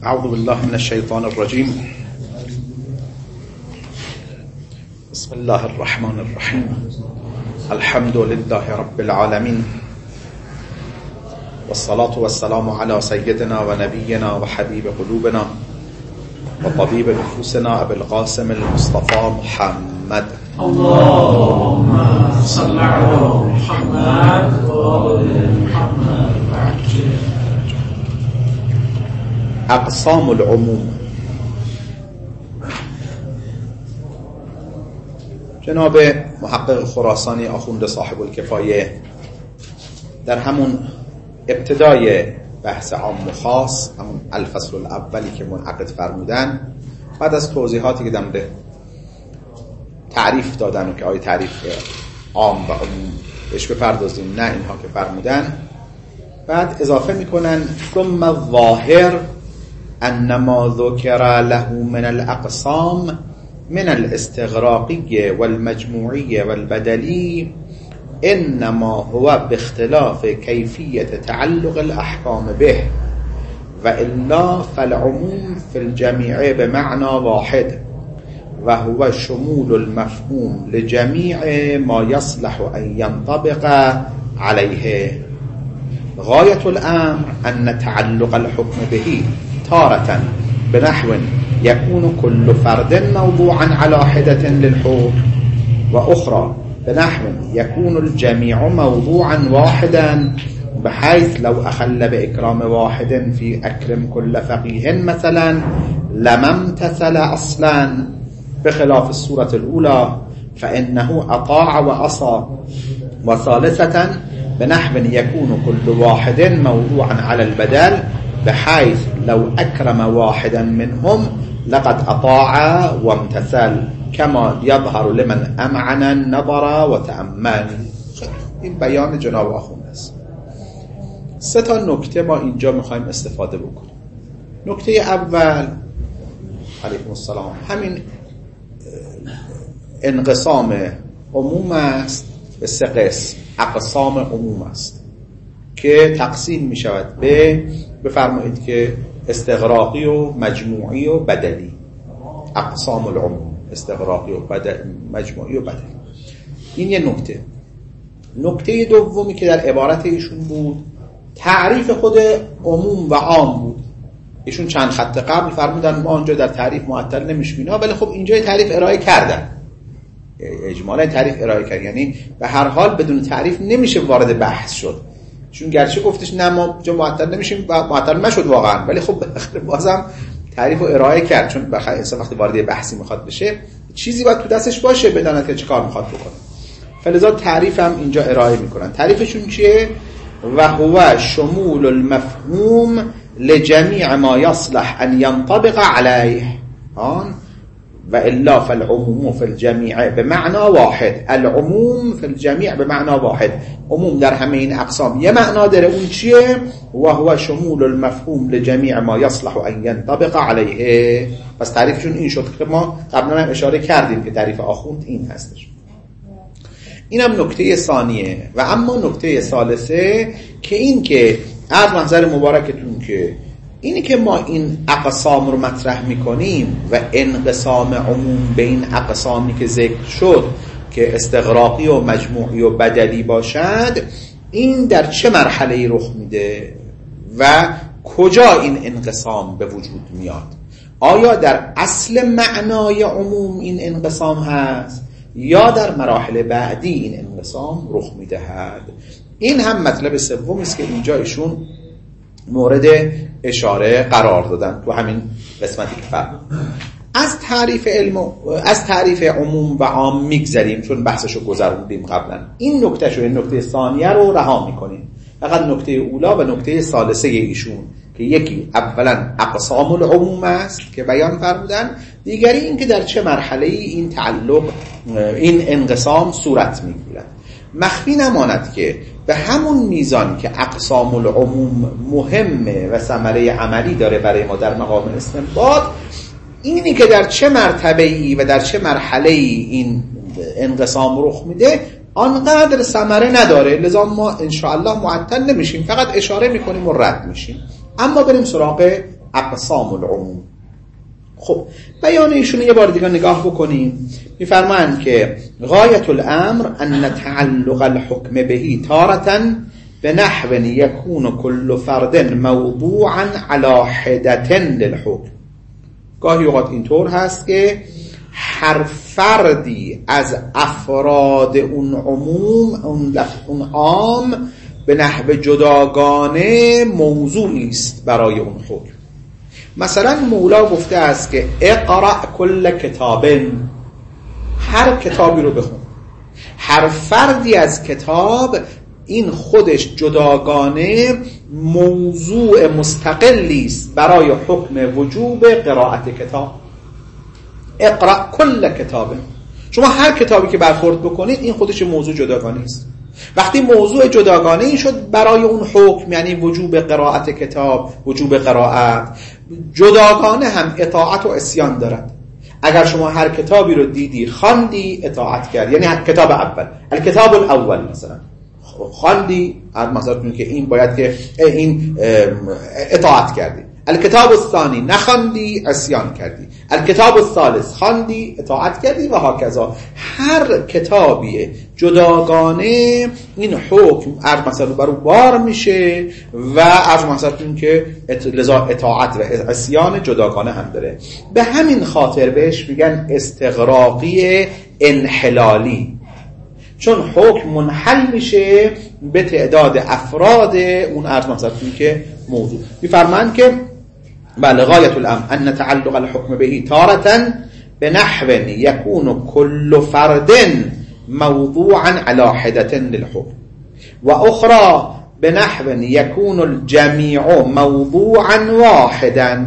اعوذ بالله من الشیطان الرجیم. بسم الله الرحمن الرحیم. الحمد لله رب العالمین والصلاة والسلام على سيدنا ونبينا وحبيب قلوبنا وطبيب نفوسنا ابي القاسم المصطفى محمد. اللهم صل على محمد وآل محمد. اقسام العموم. جناب محقق خراسانی آخوند صاحب الکفایه در همون ابتدای بحث عام و خاص، همون الفصل الاولی که منعقد فرمودن، بعد از توضیحاتی که دمده تعریف دادن و که آیه تعریف عام و عموم بهش بپردازیم، نه اینها که فرمودن، بعد اضافه میکنن ثم الظاهر انما ذکر له من الاقسام من الاستغراقی والمجموعی والبدلی انما هو باختلاف کیفیت تعلق الاحکام به و الا فالعموم في الجميع بمعنى واحد و هو شمول المفهوم لجميع ما يصلح ان ينطبق عليه. غاية الامر ان تعلق الحكم به تارة بنحو يكون كل فرد موضوعا على حدة للحكم، وأخرى بنحو يكون الجميع موضوعا واحدا بحيث لو أخل بإكرام واحد في أكرم كل فقيه مثلا لم امتثل أصلا، بخلاف الصورة الأولى فإنه أطاع وعصى. وثالثة بنحو يكون كل واحد موضوعا على البدل بحيث لو أكرم واحدا منهم لقد أطاع وامتثل كما يظهر لمن أمعن النظر وتأمل. این بیان جناب آخوند است. سه تا نکته ما اینجا میخوایم استفاده بکنیم. نکته اول علیکم السلام، همین انقسام عموم است به سه قسم. اقسام عموم است که تقسیم می شود به، بفرمایید که استغراقی و مجموعی و بدلی. اقسام العموم استغراقی و مجموعی و بدلی. این یه نکته. نکته دومی که در عبارت ایشون بود تعریف خود عموم و عام بود. ایشون چند خط قبل فرمودن ما اونجا در تعریف معطل نمیشیم، ولی خب اینجا تعریف ارائه کردن، اجمالا تعریف ارائه کرد، یعنی به هر حال بدون تعریف نمیشه وارد بحث شد. چون گرچه گفتش نه ما جا معطل نمیشیم و معطل نشد واقعا، ولی خب بازم تعریف رو ارائه کرد، چون بخاطر انسان وقتی وارد بحثی میخواد بشه چیزی باید تو دستش باشه بداند که چه کار میخواد بکنه. فلذا تعریف هم اینجا ارائه میکنن. تعریفشون چیه؟ و هو شمول المفهوم لجمیع ما یصلح ان ينطبق علیه و الا فالعموم في الجميع بمعنى واحد. العموم في الجميع بمعنى واحد. عموم در همه این اقسام یه معنا داره، اون چیه؟ و هو شمول المفهوم لجميع ما يصلح ان ينطبق عليه. پس تعریفشون این شد که ما قبلا هم اشاره کردیم که تعریف آخوند این هستش. اینم نکته ثانیه. و اما نکته ثالثه که این که از منظر مبارکتون که اینی که ما این اقسام رو مطرح میکنیم و انقسام عموم به این اقسامی که ذکر شد که استغراقی و مجموعی و بدلی باشد، این در چه مرحله‌ای رخ میده و کجا این انقسام به وجود میاد؟ آیا در اصل معنای عموم این انقسام هست یا در مراحل بعدی این انقسام رخ میدهد؟ این هم مطلب سومی است که اینجا ایشون مورد اشاره قرار دادن تو همین قسمتی که فرمود. از تعریف عموم و عام میگذریم چون بحثشو گذروندیم قبلا. این نکتهشو، این نکته ثانیه رو رها میکنیم. فقط نکته اولا و نکته ثالثه ایشون که یکی اولا اقسام العموم است که بیان فرمودن، دیگری این که در چه مرحله این تعلق، این انقسام صورت میگیرد. مخفی نماند که به همون میزان که اقسام العموم مهمه و ثمره عملی داره برای ما در مقام استنباط، اینی که در چه مرتبه‌ای و در چه مرحله‌ای این انقسام رخ میده آنقدر ثمره نداره. لذا ما انشاءالله معطل نمیشیم، فقط اشاره میکنیم و رد میشیم. اما بریم سراغ اقسام العموم. خب بیان ایشون یه بار دیگه نگاه بکنیم. میفرمایند که غایت الامر ان تعلق الحکم بهی تارة بنحو یکون کل فرد موضوعا علی حدة للحکم. گاهی اوقات اینطور هست که هر فردی از افراد اون عموم، اون عام، به نحو جداگانه موضوعی است برای اون حکم. مثلا مولا گفته است که اقرأ کل کتاب، هر کتابی رو بخون. هر فردی از کتاب این خودش جداگانه موضوع مستقلی است برای حکم وجوب قرائت کتاب. اقرأ کل کتاب، شما هر کتابی که برخورد بکنید این خودش موضوع جداگانه است. وقتی موضوع جداگانه این شد برای اون حکم، یعنی وجوب قرائت کتاب، وجوب قرائت، جداگانه هم اطاعت و عصیان دارد. اگر شما هر کتابی رو دیدی خواندی اطاعت کرد، یعنی کتاب اول، الکتاب الاول مثلا خواندی، مثلا که این باید که این اطاعت کردی. الکتاب الثانی نخواندی عصیان کردی. الکتاب الثالث خواندی اطاعت کردی و هاکذا. هر کتابی جداگانه این حکم مثلا برو بار میشه و از مثلا که لذا اطاعت و عصیان جداگانه هم داره. به همین خاطر بهش میگن استغراقی انحلالی، چون حکم منحل میشه به تعداد افراد اون مثلا که موضوع. میفرمایند که بله غایت الامر ان تعلق الحکم بهی تارة بنحو یکون کل فرد موضوعا علی حدة للحکم و اخرى بنحو یکون الجمیع موضوعا واحدا.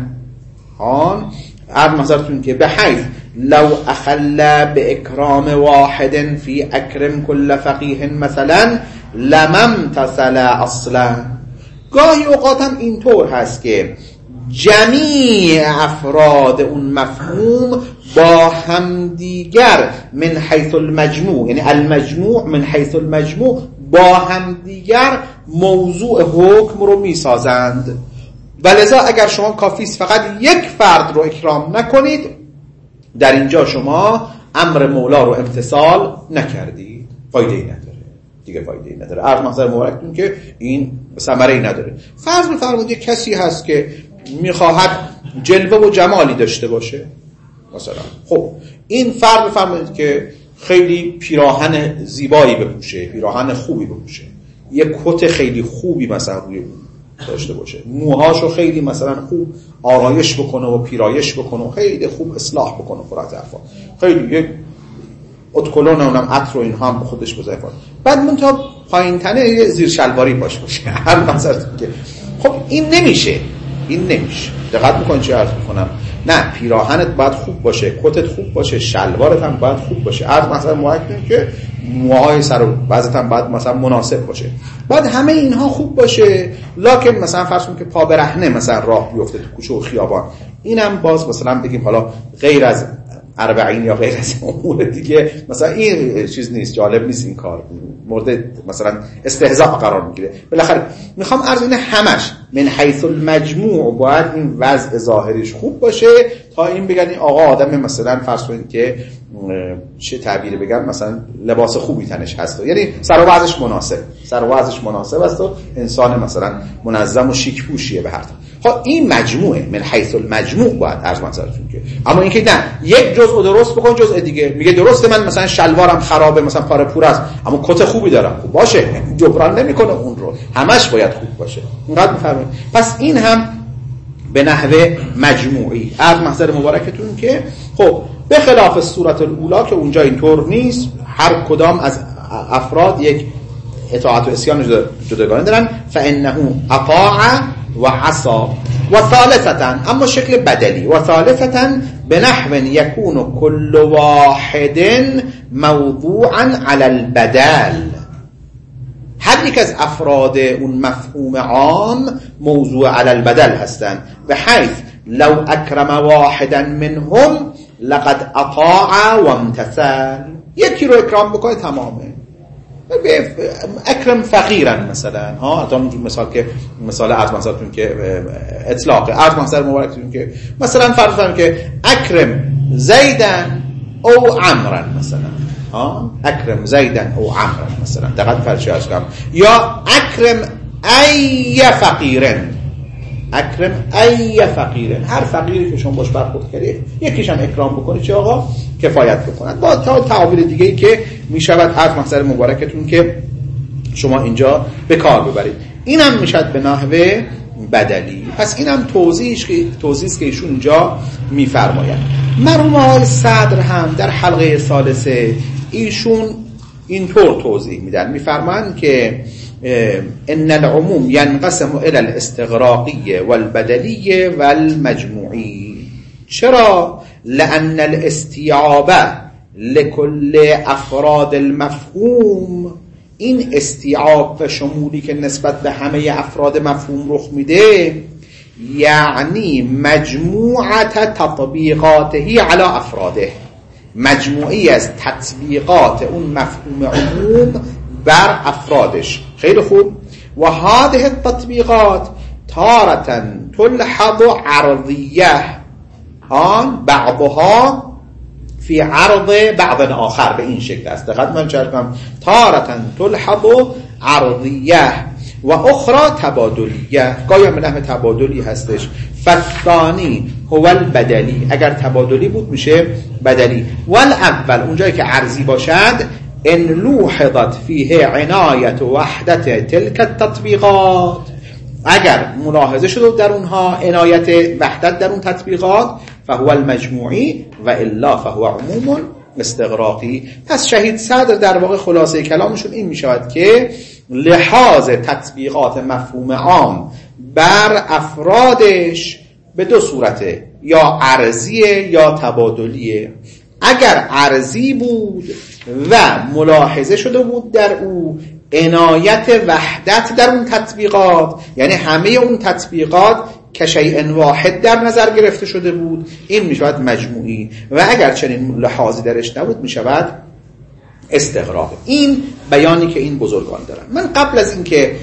مثلا که بحیث لو اخل باکرام واحد فی اکرم کل فقیه مثلا لممتثل اصلا. گاهی اوقات هم اینطور هست که جمیع افراد اون مفهوم با همدیگر من حیث المجموع، یعنی المجموع من حیث المجموع، با همدیگر موضوع حکم رو میسازند. ولذا اگر شما کافیست فقط یک فرد رو اکرام نکنید، در اینجا شما امر مولا رو امتثال نکردید، فایده‌ای نداره، دیگه فایده‌ای نداره. عرض محضر مبارکتون که این ثمره‌ای نداره. فرض بفرمایید کسی هست که میخواهد جلوه و جمالی داشته باشه مثلا، خب این فرد بفرمایید که خیلی پیراهن زیبایی بپوشه، پیراهن خوبی بپوشه، یک کت خیلی خوبی مثلا روی داشته باشه، موهاشو خیلی مثلا خوب آرایش بکنه و پیرایش بکنه و خیلی خوب اصلاح بکنه، فرات عفا خیلی یک اتکلون اونم عطر و اینها هم خودش بزنه، بعد من تا پایین تنه زیر شلواری باشه هر مثلا که خب این نمیشه. دقت میکنی چه عرض میکنم؟ نه، پیراهنت باید خوب باشه، کتت خوب باشه، شلوارت هم باید خوب باشه. عرض مثلا موکل که موهای سر و وضعت هم باید مثلا مناسب باشه، بعد همه اینها خوب باشه. لکن مثلا فرض کن که پا برهنه مثلا راه بیفته تو کوچه و خیابان، اینم باز مثلا بگیم حالا غیر از 40 یا غیر از امور دیگه مثلا این چیز نیست، جالب نیست، این کار مورد مثلا استهزاء قرار میگیره. بالاخره میخوام عرض اینه همش من حیث المجموع باید این وضع ظاهریش خوب باشه تا این بگن این آقا آدم مثلا فرض کنید که چه تعبیری بگم مثلا لباس خوبی تنش هست، یعنی سر و وضعش مناسب است و انسان مثلا منظم و شیک پوشیه به هر طرف. خب این مجموعه من حیث المجموع باید عرض منظرتون که، اما اینکه نه یک جزء درست بکن جزء دیگه میگه درسته من مثلا شلوارم خرابه مثلا پاره پور است اما کت خوبی دارم، خوب باشه جبران نمیکنه اون رو، همش باید خوب باشه. اینقدر میفهمید؟ پس این هم به نحوه مجموعی از محضر مبارکتون که خب به خلاف صورت الاولی که اونجا اینطور نیست، هر کدام از افراد یک اطاعت و عصیان جداگانه دارن. فانه اطاع و عصا و ثالثتا، اما شکل بدلی، و ثالثتا بنحو یکون کل واحد موضوعا علی البدل، هر یک از افراد اون مفهوم عام موضوع علی البدل هستند. به حیث لو اکرم واحدا منهم لقد اطاع و امتثل، یکی رو اکرام بکنه تمامه، اکرم فقیرن مثلا ها، تا اون مثال که مثال عرض محضرتون که اطلاق عرض محضر مبارکتون که مثلا فرض کنیم که اکرم زیدن او عمرن مثلا ها، اکرم زیدن او عمرن مثلا دقیق فرض عرض کنم، یا اکرم ای فقیرن، اکرم ای فقیرن، هر فقیری که شما باش برخورد کردید یکیش هم اکرام بکنید چه آقا کفایت بکنند. با تعابیر دیگه ای که میشود از محضر مبارکتون که شما اینجا به کار ببرید. اینم میشد به نحوه بدلی. پس اینم توضیحی است که ایشون اینجا میفرمایند. مرحوم آقای صدر هم در حلقه ثالثه ایشون اینطور توضیح میدن، میفرمایند که ان العموم ينقسم الى الاستغراقی والبدلی والمجموعی. چرا؟ لأن الاستیعاب لكل افراد المفهوم، این استیعاب و شمولی که نسبت به همه افراد مفهوم رخ میده یعنی مجموعت تطبیقاته علی افراده، مجموعی از تطبیقات اون مفهوم عموم بر افرادش. خیلی خوب. و هذه التطبیقات تارة تلحظ عرضیه آن بعضها فی عرض بعض آخر، به این شکل است. دقیق من چرکم تارة تلحظ عرضیه و اخرى تبادلیه، گاهی هم نحو تبادلی هستش. فالثانی هو البدلی، اگر تبادلی بود میشه بدلی. والاول اونجایی که عرضی باشد ان لوحظت فیه عنایت وحدت تلك التطبیقات، اگر ملاحظه شد در اونها عنایت وحدت در اون تطبیقات فهو المجموعی و الا فهو عموم استغراقی. پس شهید صدر در واقع خلاصه کلامشون این می شود که لحاظ تطبیقات مفهوم عام بر افرادش به دو صورته، یا عرضیه یا تبادلیه. اگر عرضی بود و ملاحظه شده بود در او عنایت وحدت در اون تطبیقات، یعنی همه اون تطبیقات کشیء واحد در نظر گرفته شده بود، این می شود مجموعی. و اگر چنین لحاظی درش نبود می شود استغراق. این بیانی که این بزرگان دارن. من قبل از این که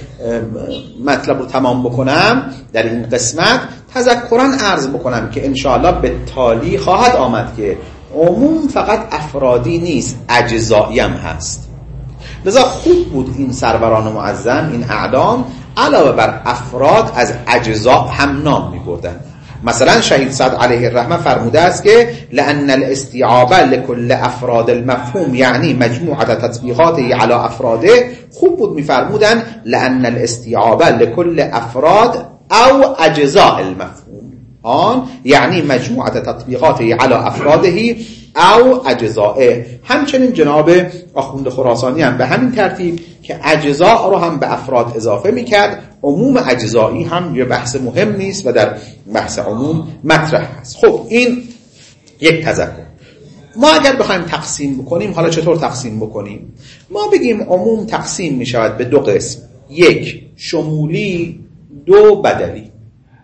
مطلب رو تمام بکنم در این قسمت تذکراً عرض بکنم که انشاءالله به تالی خواهد آمد که عموم فقط افرادی نیست، اجزایی هم هست. لذا خوب بود این سروران معظم، این اعلام علاوه بر افراد از اجزا هم نام می بردن. مثلا شهید صدر علیه الرحمه فرموده است که لأن الاستیعاب لكل افراد المفهوم یعنی مجموعه تطبیقاته علی افراده. خوب بود می فرمودن لأن الاستیعاب لكل افراد او اجزاء المفهوم آن یعنی مجموعه تطبیقاته علی افراده او اجزائه. همچنین جناب آخوند خراسانی هم به همین ترتیب که اجزاء رو هم به افراد اضافه میکرد. عموم اجزایی هم یه بحث مهم نیست و در بحث عموم مطرح هست. خب این یک تذکر. ما اگر بخوایم تقسیم بکنیم، حالا چطور تقسیم بکنیم؟ ما بگیم عموم تقسیم میشود به دو قسم، یک شمولی، دو بدلی.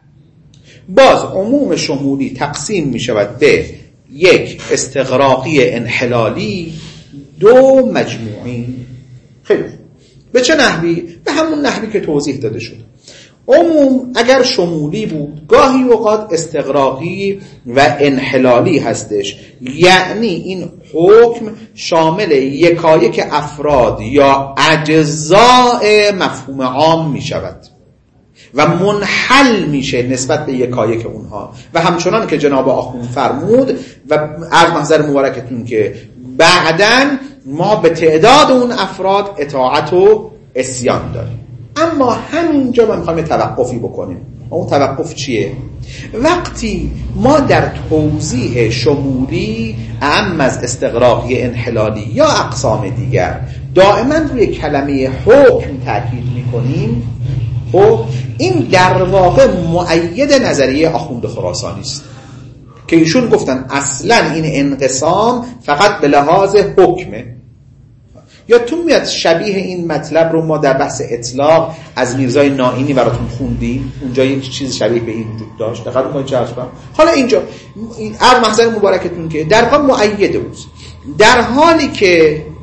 باز عموم شمولی تقسیم میشود به یک استغراقی انحلالی، دو مجموعی. خیلی به چه نحوی؟ به همون نحوی که توضیح داده شد. عموم اگر شمولی بود گاهی اوقات استغراقی و انحلالی هستش، یعنی این حکم شامل یکایک افراد یا اجزاء مفهوم عام می شود و منحل میشه نسبت به یکایک اونها. و همچنان که جناب آخوند فرمود و عرض محضر مبارکتون که بعداً ما به تعداد اون افراد اطاعت و عصیان داریم. اما همینجا ما میخوایم توقفی بکنیم. اون توقف چیه؟ وقتی ما در توضیح شمولی اعم از استغراقی انحلالی یا اقسام دیگر دائما روی کلمه حکم تاکید میکنیم، خب این در واقع مؤید نظریه آخوند خراسانی است که ایشون گفتن اصلا این انقسام فقط به لحاظ حکمه. یا تو میاد شبیه این مطلب رو ما در بحث اطلاق از میرزای نائینی براتون خوندیم، اونجا یک چیز شبیه به این وجود داشت. دقیقاً ما چه کنم. حالا اینجا این محضر مبارکتون که در واقع مؤید بود، در حالی که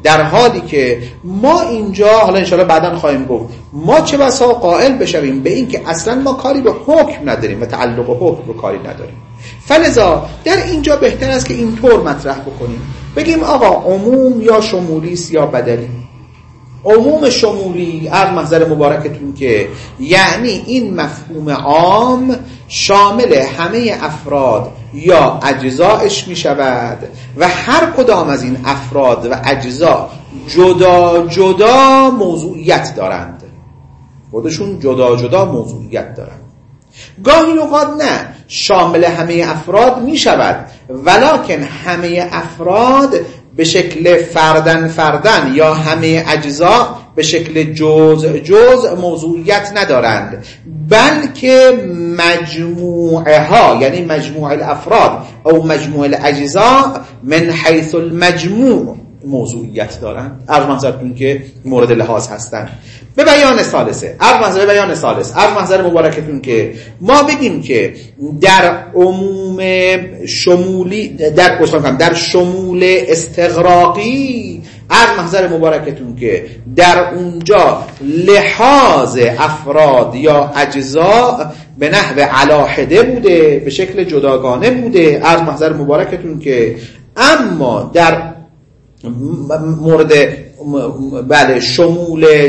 در حالی که ما اینجا، حالا انشاءالله بعداً خواهیم گفت، ما چه بسا قائل بشویم به این که اصلا ما کاری به حکم نداریم و تعلق حکم رو کاری نداریم. فلذا در اینجا بهتر است که اینطور مطرح بکنیم، بگیم آقا عموم یا شمولی است یا بدلی. عموم شمولی از محضر مبارکتون که یعنی این مفهوم عام شامل همه افراد یا اجزایش می شود و هر کدام از این افراد و اجزا جدا جدا موضوعیت دارند، خودشون جدا جدا موضوعیت دارند. گاهی اوقات نه، شامل همه افراد می شود ولکن همه افراد به شکل فردن یا همه اجزا به شکل جزء موضوعیت ندارند، بلکه مجموعه ها یعنی مجموع الافراد او مجموع الاجزا من حیث المجموع موضوعیت دارند. عرض منظرتون که مورد لحاظ هستند. به بیان ثالثه، عرض منظر مبارکتون که ما بگیم که در عموم شمولی در شمول استغراقی، عرض منظر مبارکتون که در اونجا لحاظ افراد یا اجزا به نحو علاحده بوده، به شکل جداگانه بوده. عرض منظر مبارکتون که اما در مورد شمولی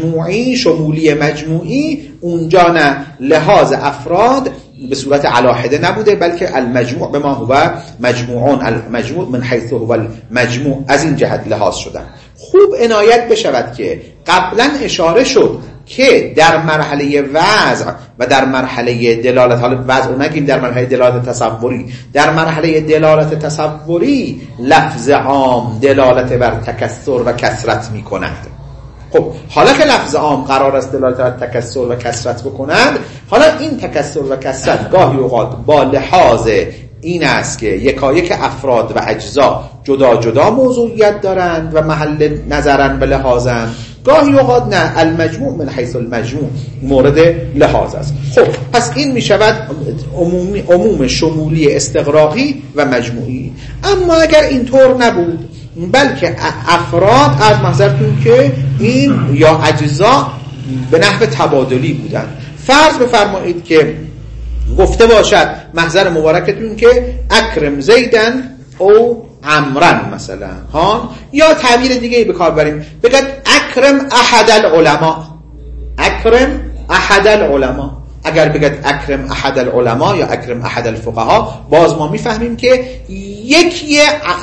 مجموعی اونجا نه، لحاظ افراد به صورت علاحده نبوده بلکه المجموع به ما هو مجموعون، المجموع من حیث هو المجموع، از این جهت لحاظ شدن. خوب عنایت بشود که قبلا اشاره شد که در مرحله وضع و در مرحله دلالت، حالا وضع رو نگیم، در مرحله دلالت تصوری، در مرحله دلالت تصوری لفظ عام دلالت بر تکثر و کثرت می کند. خب حالا که لفظ عام قرار است دلالت بر تکثر و کثرت بکند، حالا این تکثر و کثرت گاهی اوقات با لحاظ این است که یکایک افراد و اجزا جدا جدا موضوعیت دارند و محل نظرن به لحاظن، گاهی اوقات نه، المجموع من حیث المجموع مورد لحاظ است. خب پس این می شود عموم شمولی استغراقی و مجموعی. اما اگر اینطور نبود بلکه افراد از محضرتون که این یا اجزا به نحو تبادلی بودن، فرض بفرمایید که گفته باشد محضر مبارکتون که اکرم زیدن او عمرن مثلا ها، یا تعبیر دیگه به کار بریم بگید اکرم احد العلماء، اکرم احد العلماء. اگر بگید اکرم احد العلماء یا اکرم احد الفقهاء، باز ما میفهمیم که یکی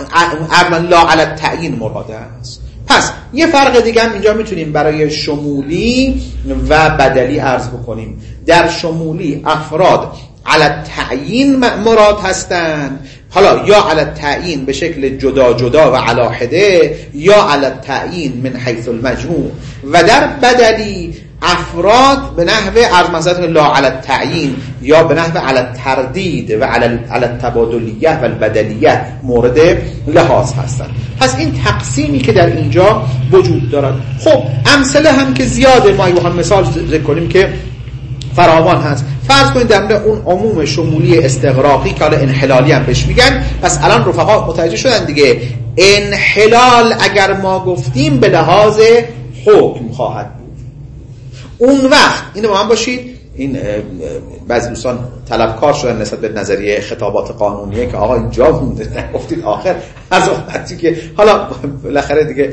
لا علی التعیین مراد است. پس یه فرق دیگه هم اینجا میتونیم برای شمولی و بدلی عرض بکنیم. در شمولی افراد علی التعیین مراد هستند، حالا یا علی التعیین به شکل جدا جدا و علاحده یا علی التعیین من حیث المجموع، و در بدلی افراد به نحو از مثلا لا علی التعیین یا به نحو علی التردید و علی التبادلیه و البدلیه مورد لحاظ هستند. پس این تقسیمی که در اینجا وجود دارد. خب امثله هم که زیاده، ما یه مثال ذکر کنیم که فراوان هست. فرض کنید در مورد اون عموم شمولی استغراقی که حالا انحلالی هم بهش میگن، پس الان رفقا متوجه شدن دیگه، انحلال اگر ما گفتیم به لحاظ حکم خواهد بود. اون وقت اینو با من باشید، این بعضی دوستان طلبکار شدن نسبت به نظریه خطابات قانونیه که آقا اینجا مونده گفتید آخر از وقتی که حالا بالاخره دیگه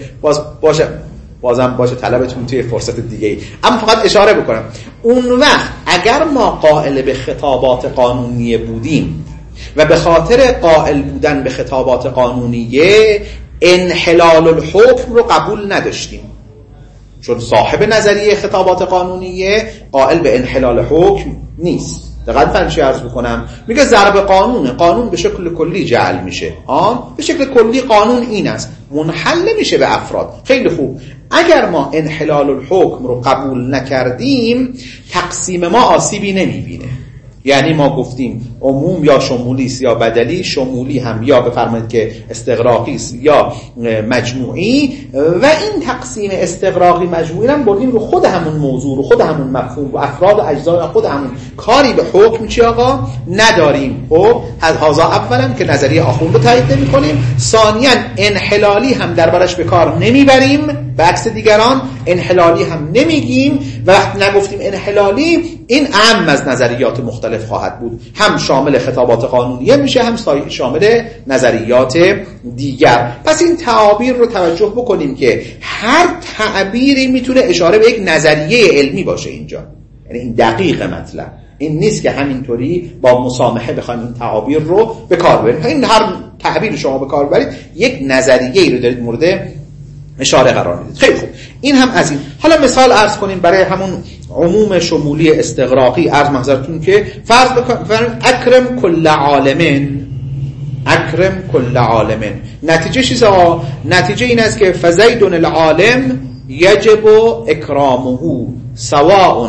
بازم باشه طلبتون توی فرصت دیگه ای. اما فقط اشاره بکنم اون وقت اگر ما قائل به خطابات قانونیه بودیم و به خاطر قائل بودن به خطابات قانونیه انحلال الحکم رو قبول نداشتیم، چون صاحب نظریه خطابات قانونیه قائل به انحلال حکم نیست. دقیقاً فرضی عرض بکنم، میگه ضرب قانون به شکل کلی جعل میشه، به شکل کلی قانون این است، منحل نمیشه به افراد. خیلی خوب، اگر ما انحلال الحکم رو قبول نکردیم تقسیم ما آسیبی نمیبینه. یعنی ما گفتیم عموم یا شمولی است یا بدلی. شمولی هم یا بفرمایید که استغراقی است یا مجموعی، و این تقسیم استغراقی مجموعی هم بردیم رو خود همون موضوع، رو خود همون مفهوم، رو افراد و اجزای خود همون، کاری به حکم چی آقا نداریم. خب هذا اولا که نظریه آخوند رو تایید نمی‌کنیم، ثانیاً انحلالی هم دربارش به کار نمیبریم، به عکس دیگران انحلالی هم نمیگیم، و وقتی نگفتیم انحلالی این عام از نظریات مختلف خواهد بود، هم شامل خطابات قانونیه میشه، هم شامل نظریات دیگر. پس این تعابیر رو توجه بکنیم که هر تعبیری میتونه اشاره به یک نظریه علمی باشه اینجا، یعنی این دقیق مطلب این نیست که همینطوری با مسامحه بخوایم این تعابیر رو به کار ببریم. این هر تعبیر شما به کار ببرید یک نظریه‌ای رو دارید مورد اشاره قرار میدید. خیلی خوب، این هم از این. حالا مثال عرض کنیم برای همون عموم شمولی استغراقی. عرض محضرتون که فرض بکنیم اکرم کل عالمین، اکرم کل عالمین، نتیجه چیزه؟ نتیجه این است که فزید العالم یجب اکرامه سواء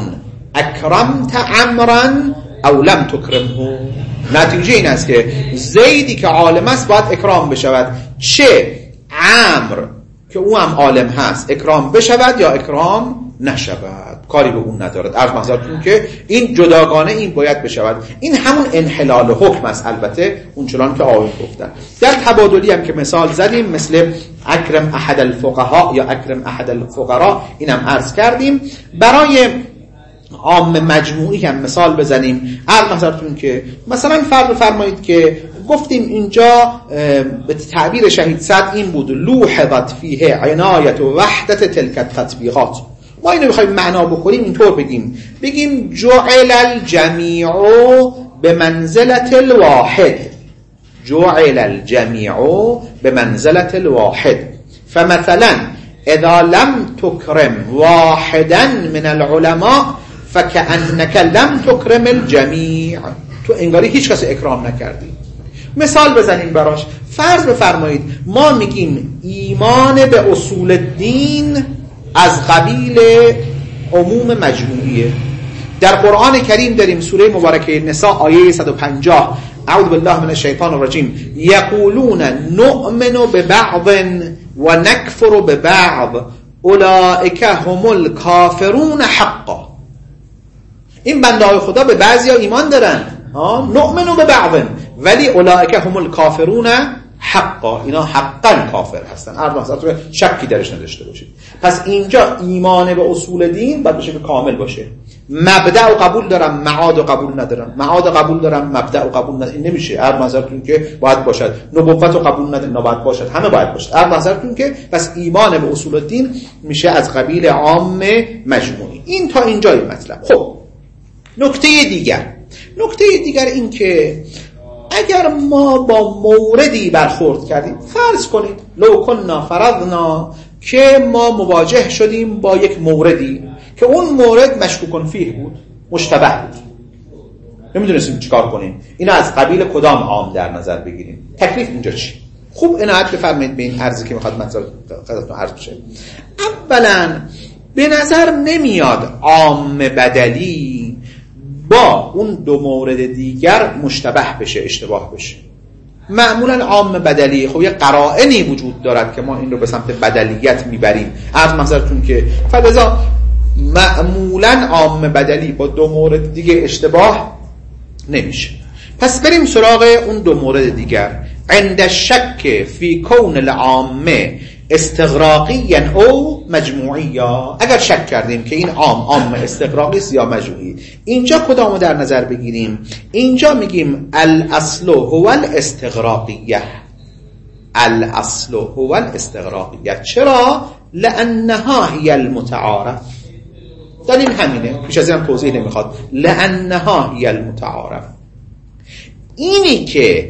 اکرمت عمرا او لم تکرمه. نتیجه این است که زیدی که عالم است باید اکرام بشود، چه عمر که او هم عالم هست اکرام بشود یا اکرام نشود، کاری به اون ندارد. عرض محضرتون که این جداگانه این باید بشود. این همون انحلال حکم است، البته اون چنان که آقایون گفتن. در تبادلی هم که مثال زدیم مثل اکرم احد الفقهاء یا اکرم احد الفقراء، اینم عرض کردیم. برای عام مجموعی هم مثال بزنیم. عرض محضرتون که مثلا فرض فرمایید که گفتیم اینجا به تعبیر شهید صدر این بود لوحظت فیه عنایت و وحدت تلک التطبیقات. ما اینو بخوایم معنا بکنیم اینطور بگیم جعل الجمیع به منزلت الواحد، جعل الجمیع به منزلت الواحد، فمثلا اذا لم تکرم واحدا من العلماء فکأنک لم تکرم الجمیع، تو انگاری هیچ کس اکرام نکردی. مثال بزنیم براش. فرض بفرمایید ما میگیم ایمان به اصول الدین از قبیل عموم مجموعیه. در قرآن کریم داریم سوره مبارکه نساء آیه 150 اعوذ بالله من الشیطان الرجیم یقولون نؤمن ببعض و نکفر ببعض اولئک هم الکافرون حقا. این بنده های خدا به بعضی ها ایمان دارن، نؤمن ببعض، ولی اولئک هم الکافرون حقا، اینا حقا کافر هستن. هر وقت شکی درش نداشته باشید. پس اینجا ایمان به اصول دین باید بشه که کامل باشه. مبدأ و قبول دارم، معاد و قبول ندارم، معاد قبول دارم، مبدأ و قبول ندارم، این نمیشه. هر نظرتون که باید باشد، نبوت و قبول ندارم، نباید باشد، همه باید باشد. هر نظرتون که پس ایمان به اصول دین میشه از قبیل عام مجموعی. این تا اینجای مطلب. خب نکته دیگر این که اگر ما با موردی برخورد کردیم، فرض کنید لو کنا فرضنا که ما مواجه شدیم با یک موردی که اون مورد مشکوک فیه بود، مشتبه بود، نمیدونستیم چیکار کنیم، اینا از قبیل کدام عام در نظر بگیریم؟ تکلیف اینجا چی؟ خوب عنایت بفرمایید به این عرضی که میخواد خدمتتون عرض بشه. اولا به نظر نمیاد عام بدلی با اون دو مورد دیگر مشتبه بشه، اشتباه بشه. معمولا عام بدلی خب یه قرائنی وجود دارد که ما این رو به سمت بدلیت میبریم. عرض محضرتون که فلذا معمولا عام بدلی با دو مورد دیگه اشتباه نمیشه. پس بریم سراغ اون دو مورد دیگر. عند شک فی کون العامه استغراقی او مجموعی، اگر شک کردیم که این عام استغراقی است یا مجموعی، اینجا کدامو در نظر بگیریم؟ اینجا میگیم الاصل هو الاستغراقیه، الاصل هو الاستغراقیه. چرا؟ لانها هی المتعارف. دلیل همینه، پیش از این توضیح نمیخواد. لانها هی المتعارف، اینی که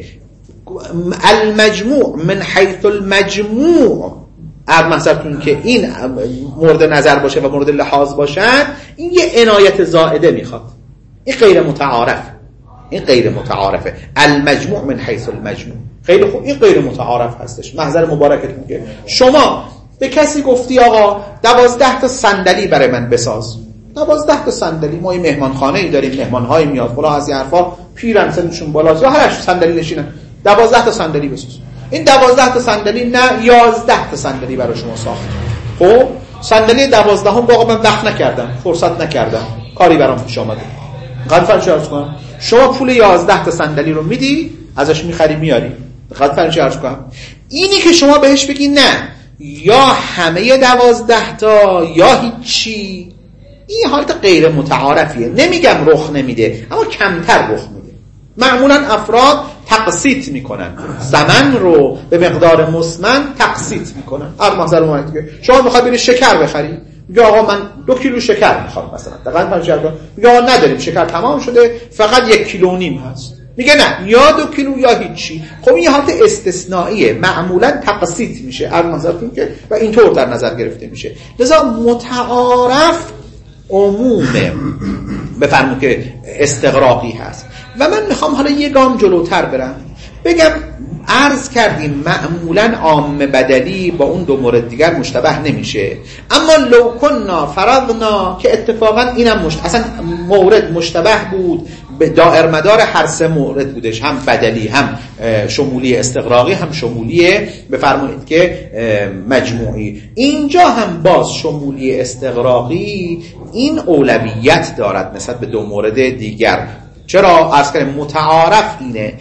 المجموع من حیث المجموع، مثلا که این مورد نظر باشه و مورد لحاظ باشن، این یه عنایت زائده میخواد. این غیر متعارف، این غیر متعارفه. المجموع من حیث المجموع. خیلی خوب، این غیر متعارف هستش. محضر مبارکتون که شما به کسی گفتی آقا 12 تا صندلی برای من بساز، 12 تا صندلی. ما یه مهمانخانه‌ای داریم، مهمان‌های میاد فلان از این حرفا، پیرن سنشون بالاست، هر صندلی نشینن، 12 تا صندلی بساز. این 12 تا صندلی نه 11 تا صندلی برای شما ساخت. خب صندلی 12 هم واقعا من وقت نکردم، فرصت نکردم، کاری برام پیش اومده. قدر فرض کنم شما پول 11 تا صندلی رو میدی، ازش میخری میاری. قدر فرض کنم اینی که شما بهش بگی نه یا همه 12 تا یا هیچی، این حالت غیر متعارفیه. نمیگم رخ نمیده، اما کمتر رخ میده. معمولا افراد تقسیط میکنن، زمن رو به مقدار مسمن تقسیط میکنن. مثلا اومد که شما میخواد برید شکر بخری، میگه آقا من 2 کیلو شکر میخوام مثلا، دقیقاً فرض میگه آقا نداریم، شکر تمام شده، فقط 1.5 کیلو هست. میگه نه یا 2 کیلو یا هیچی. خب این حالت استثنائیه، معمولا تقسیط میشه که و اینطور در نظر گرفته میشه. لذا متعارف عمومه، بفرمایید که استغراقی هست. و من میخوام حالا یه گام جلوتر برم، بگم عرض کردیم معمولا عام بدلی با اون 2 مورد دیگر مشتبه نمیشه، اما لو کنا فرضنا که اتفاقا اینم اصلا مورد مشتبه بود، به دائر مدار هر 3 مورد بودش، هم بدلی، هم شمولی استغراقی، هم شمولی بفرمایید که مجموعی. اینجا هم باز شمولی استغراقی این اولویت دارد نسبت به 2 مورد دیگر. چرا؟ عرض کردیم متعارف اینه.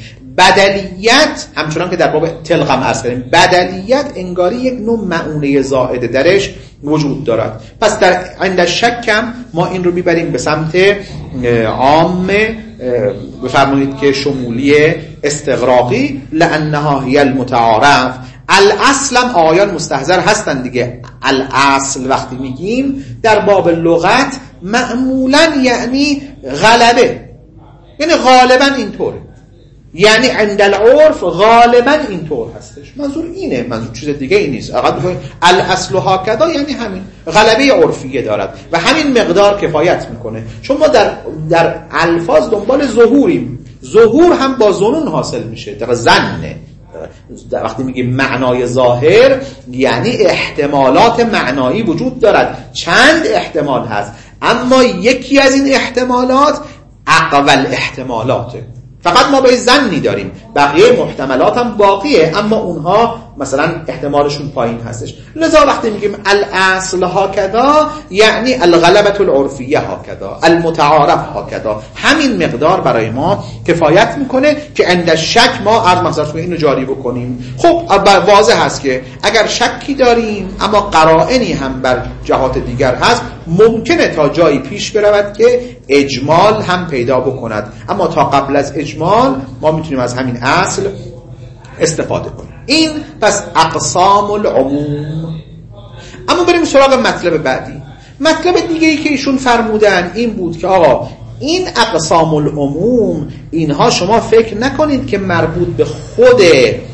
بدلیت همچنان که در باب تلقم عرض کردیم، بدلیت انگاری یک نوع معونه زائده درش وجود دارد. پس در عند شکم ما این رو میبریم به سمت عام، بفرمایید که شمولی استغراقی، لانها هی المتعارف. الاصل هم آیان مستحضر هستن دیگه. الاصل وقتی میگیم در باب لغت معمولا یعنی غلبه، یعنی غالبا اینطوره، یعنی عند العرف غالبا اینطور هستش. منظور اینه، منظور چیز دیگه ای نیست. فقط بگیم الاصل هکذا، یعنی همین غلبه عرفیه دارد و همین مقدار کفایت میکنه. چون ما در الفاظ دنبال ظهوریم، ظهور هم با ظنون حاصل میشه، در ظنه. وقتی میگیم معنای ظاهر یعنی احتمالات معنایی وجود دارد. چند احتمال هست، اما یکی از این احتمالات اقوال احتمالاته. فقط ما به ظنی داریم، بقیه محتملات هم باقیه، اما اونها مثلا احتمالشون پایین هستش. لذا وقتی میگیم الاصل هکذا یعنی الغلبة العرفیه هکذا، المتعارف هکذا، همین مقدار برای ما کفایت میکنه که عند شک ما از مقصد اینو جاری بکنیم. خب واضح هست که اگر شکی داریم اما قرائنی هم بر جهات دیگر هست، ممکنه تا جایی پیش برود که اجمال هم پیدا بکند، اما تا قبل از اجمال ما میتونیم از همین اصل استفاده کنیم. این پس اقسام العموم. اما بریم سراغ مطلب بعدی. مطلب دیگه ای که ایشون فرمودن این بود که آقا این اقسام العموم، اینها شما فکر نکنید که مربوط به خود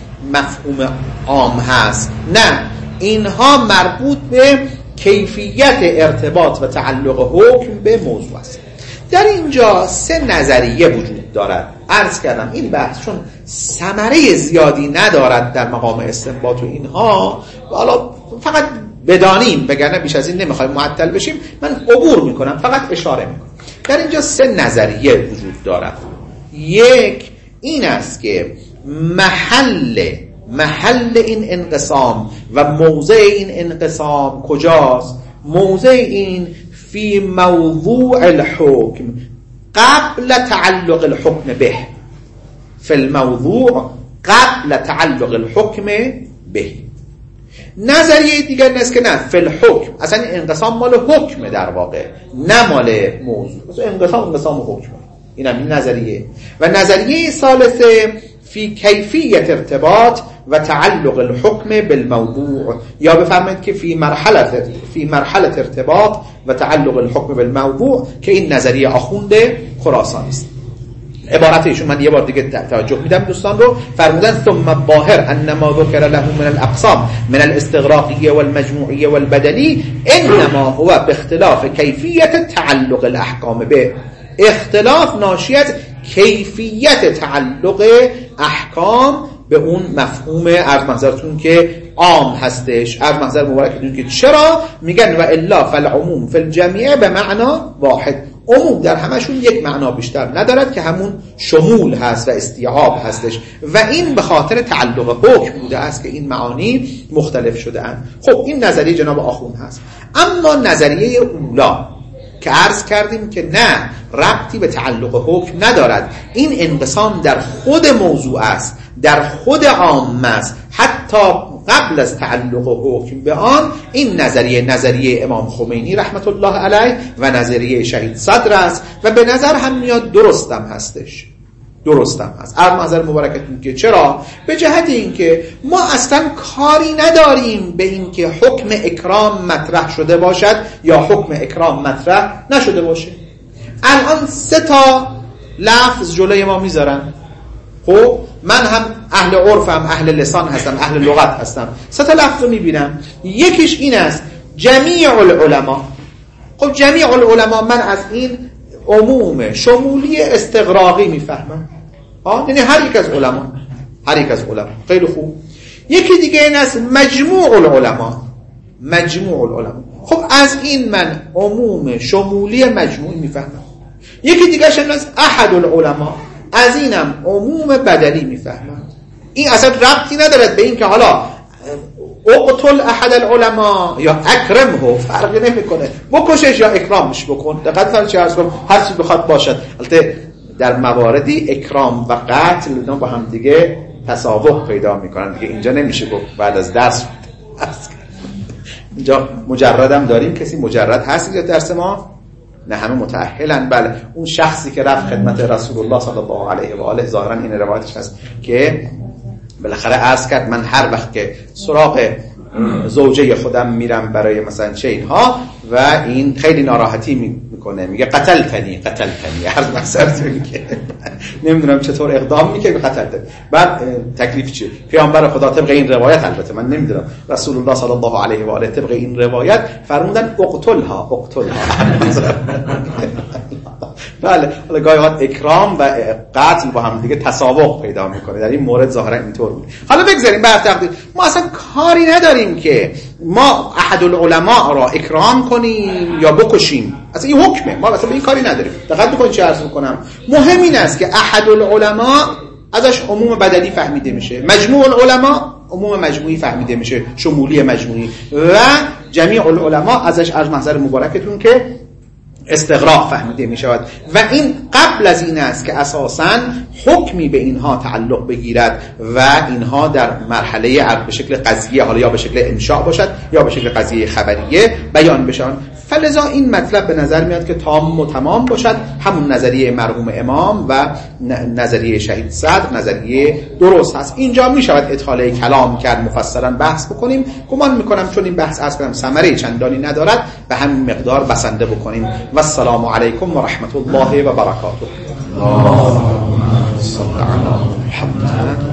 مفهوم عام هست، نه، اینها مربوط به کیفیت ارتباط و تعلق حکم به موضوع است. در اینجا 3 نظریه وجود دارد. عرض کردم این بحث چون ثمره زیادی ندارد در مقام استنباط و اینها، حالا فقط بدانیم، وگرنه بیش از این نمیخوایم معطل بشیم، من عبور میکنم، فقط اشاره میکنم. در اینجا 3 نظریه وجود دارد. یک این است که محل این انقسام و موضع این انقسام کجاست؟ موضع این فی موضوع الحکم قبل تعلق الحکم به، فی الموضوع قبل تعلق الحکم به. نظریه دیگر نیست که نه، فی الحکم، اصلا انقسام مال حکم در واقع، نه مال موضوع، انقسام حکم. این هم نظریه. و نظریه ثالثه فی کیفیت ارتباط و تعلق الحکم بالموضوع، یا بفرمایید که فی مرحله ارتباط و تعلق الحکم بالموضوع، که این نظریه آخونده خراسانی است. عبارت ایشون من یه بار دیگه توجه میدم دوستان رو. فرمودن ثم الظاهر ان ما ذکر له من الاقسام من الاستغراقیه والمجموعیه والبدلی انما هو باختلاف کیفیت تعلق الاحکام به. اختلاف ناشی از کیفیت تعلق احکام به اون مفهوم عرض منظرتون که عام هستش. از محضر مبارکتون که چرا میگن و الا فالعموم فی الجمیع به معنا واحد، عموم در همشون یک معنا بیشتر ندارد که همون شمول هست و استیعاب هستش و این به خاطر تعلق حکم بوده است که این معانی مختلف شده اند. خب این نظریه جناب آخوند هست. اما نظریه اولا که عرض کردیم که نه، ربطی به تعلق حکم ندارد، این انقسام در خود موضوع است، در خود عامه است، حتی قبل از تعلق حکم به آن. این نظریه امام خمینی رحمت الله علیه و نظریه شهید صدر است و به نظر هم میاد درستم هستش، درستم هست. از نظر مبارکتون که چرا؟ به جهت اینکه ما اصلا کاری نداریم به اینکه حکم اکرام مطرح شده باشد یا حکم اکرام مطرح نشده باشه. الان 3 لفظ جلوی ما میذارن. خب من هم اهل عرفم، اهل لسان هستم، اهل لغت هستم. 3 لفظ رو میبینم. یکیش این است جمیع العلماء. خب جمیع العلماء من از این عموم شمولی استغراقی میفهمم، یعنی هر یک از علما، هر یک از علما. خیلی خوب. یکی دیگه این است مجموع العلماء، مجموع العلماء. خب از این من عموم شمولی مجموعی میفهمم. یکی دیگه این است احد العلماء، از اینم عموم بدلی میفهمم. این اصلا ربطی ندارد به این که حالا اقتل احد العلماء یا اکرمه، فرقی نمیکنه، بکشش یا اکرامش بکن. دقت فرض چه هست، هر چی بخواد باشد. البته در مواردی اکرام و قتل اینا با هم دیگه تساوق پیدا میکنن دیگه. اینجا نمیشه گفت بعد از درس اینجا مجردم داریم. کسی مجرد هست اینجا درس ما؟ نه، همه متأهلن. بله، اون شخصی که رفت خدمت رسول الله صلی الله علیه و آله، ظاهرا این روایتش هست که بالاخره عرض کرد من هر وقت که سراغ زوجه خودم میرم برای مثلا چه اینها و این خیلی ناراحتی میکنه، میگه قتلتنی هر مسئله که نمیدونم چطور اقدام میکنه قتلتنی. بعد تکلیف چیه؟ پیامبر خدا طبق این روایت، البته من نمیدونم، رسول الله صلی الله علیه و آله طبق این روایت فرمودن اقتلها. بله، حالا گاهی وقت اکرام و قتل با هم دیگه تساوق پیدا میکنه. در این مورد ظاهرا اینطور بود. حالا بگذاریم بر تقدیر، ما اصلا کاری نداریم که ما احد العلماء را اکرام کنیم یا بکشیم. اصلا این حکمه، ما اصلا به این کاری نداریم. دقت بکنید چه عرض میکنم. مهم این است که احد العلماء ازش عموم بدلی فهمیده میشه، مجموع العلماء عموم مجموعی فهمیده میشه، شمولی مجموعی، و جمیع العلماء ازش از محضر مبارکتون که استغراق فهمیده می شود. و این قبل از این است که اساساً حکمی به اینها تعلق بگیرد و اینها در مرحله به شکل قضیه، حالا یا به شکل انشاء باشد یا به شکل قضیه خبریه بیان بشن. فلذا این مطلب به نظر میاد که تام و تمام باشد. همون نظریه مرحوم امام و نظریه شهید صدر نظریه درست هست. اینجا می شود اطاله کلام کرد، مفصلا بحث بکنیم. گمان میکنم چون این بحث از کنم ثمره چندانی ندارد، به همین مقدار بسنده بکنیم. و السلام علیکم و رحمت الله و برکاته. اللهم صل علی محمد.